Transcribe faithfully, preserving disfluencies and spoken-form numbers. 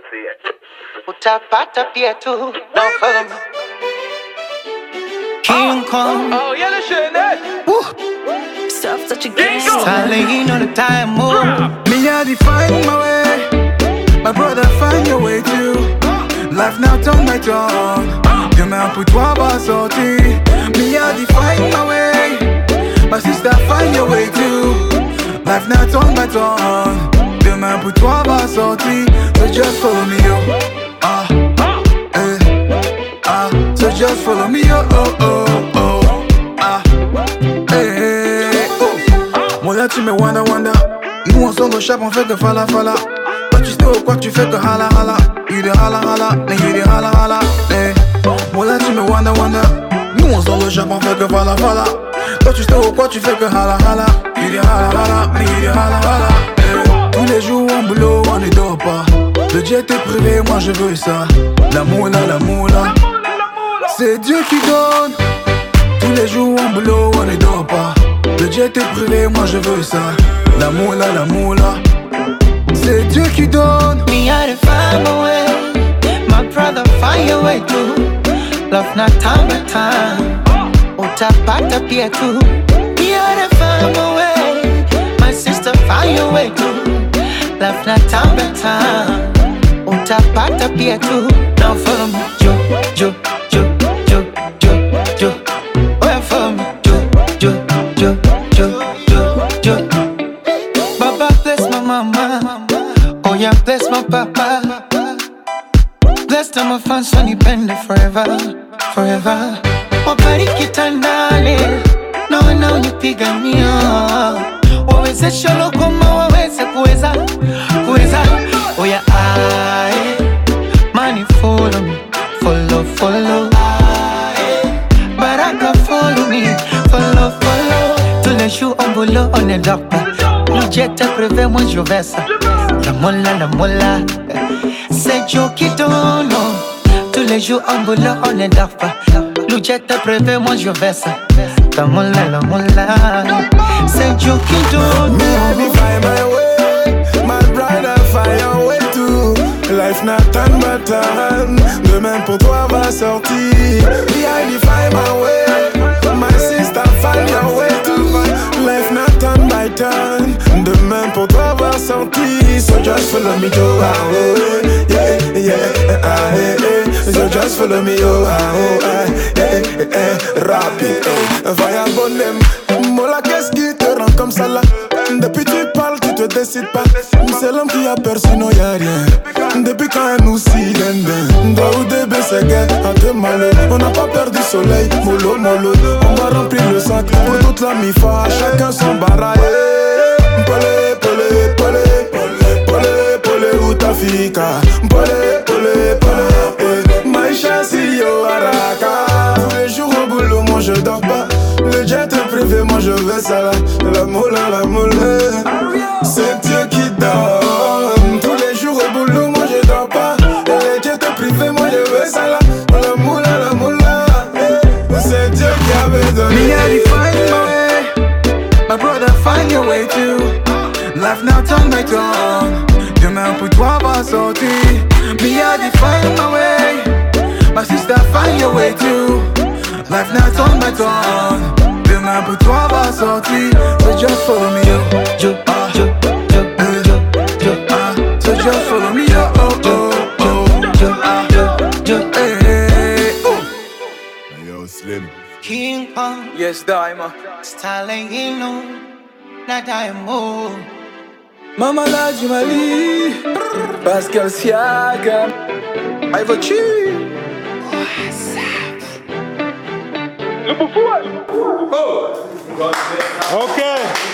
Utapata pia tu. Don't follow me. King Kong. Oh, yeah, le chenet. Stuff such a game. Styling on the time move. Me I define my way. My brother find your way too. Life now turn by turn. Demain pour toi va sortir. Me I define my way. My sister find your way too. Life now turn by turn. Demain pour toi va sortir. So just follow me yo. Ah, eh, ah. So just follow me yo. Oh oh oh. Ah, eh, oh. Moi là tu me wanda wanda. Nous on sort au chap on fait que fala fala. Toi tu sais au quoi que tu fais que hala hala. You de hala hala, mais you de hala hala. Eh, moi là tu me wanda wanda. Nous on sort au chap on fait que fala fala. Toi tu sais au quoi tu fais que hala hala. You de hala hala, mais you de hala hala. Eh, tous les jours en boulot on ne dort pas. Le jet est privé, moi je veux ça. La moula, la moula. C'est Dieu qui donne. Tous les jours en boulot on ne dort pas. Le jet est privé, moi je veux ça. La moula, la moula. C'est Dieu qui donne. Me I find my way. My brother find your way too. Love not time by time. Utapata pia tu. Me I find my way. My sister find your way too. Love not time by time. Utapata pia tu. Now follow me, Jo, Jo, Jo, Jo, Jo, Jo. Where follow me, Jo, Jo, Jo, Jo, Jo, Jo. Baba bless my mama. Oh yeah, bless my papa. Bless them my fans when you bend it forever, forever. Wabariki tandale, na wana unipigania. Wawezesha lokoma waweze kuweza, kuweza. Oh yeah, I money follow me, follow, follow. Baraka follow me, follow, follow. Tous les jours en boulot on ne dort pas. Le jet est privé, moi je vais ça. La mola, la mola. C'est Joe qui donne. Tous les jours en boulot on ne dort pas. Le jet est privé, moi je vais ça. La mola, la mola. C'est Joe qui donne. Me I define my way. My brother find your way too. Life not turn by turn. Demain pour toi va sortir. Me I define my way. My sister find your way too. Life not turn by turn. Demain pour toi va sortir. So just follow me to ah oh yeah yeah ah eh eh. So just follow me oh ah oh eh eh eh. Rapide eh. Vaya bonhomme. Mola qu'est-ce qui te rend comme ça là? Depuis tu parles tu te décides pas. C'est l'homme qui a peur sinon y'a rien. Depuis quand elle nous si den Daoud et Bességuet à te malheur. On n'a pas peur du soleil. Molo molo. On va remplir le sac pour toute la mifa. Chacun son baraye. Pole, pole, pole, pole, pole, où ta fika? Pole, pole, pole, eh. Maïcha, si yo, araka. Tous les jours au boulot, moi je dors pas. Le jet est privé, moi je vais ça là. La moula, la moula. C'est Dieu qui donne. Tous les jours au boulot, moi je dors pas. Le jet est privé, moi je vais ça là. La moula, la moula. C'est Dieu qui avait donné. Me I define my way. My brother find your way too. Life now turn by turn. Demain pour toi va sortir. Me I define my way. My sister find your way too. Life now turn by turn. Demain pour toi va sortir. So just follow me yo. Jo, Ah, Jo, Jo, Jo, Jo. ah. So just follow me yo. Oh oh oh. Jo, Ah, Jo, Jo. hey hey. Ooh. Yo, Slim. King Kong. Yes, Daima. Styling in on. Na diamond. Mama la Jumali. Pascal Siakam. I va tu. Le bouffon. Oh. Okay.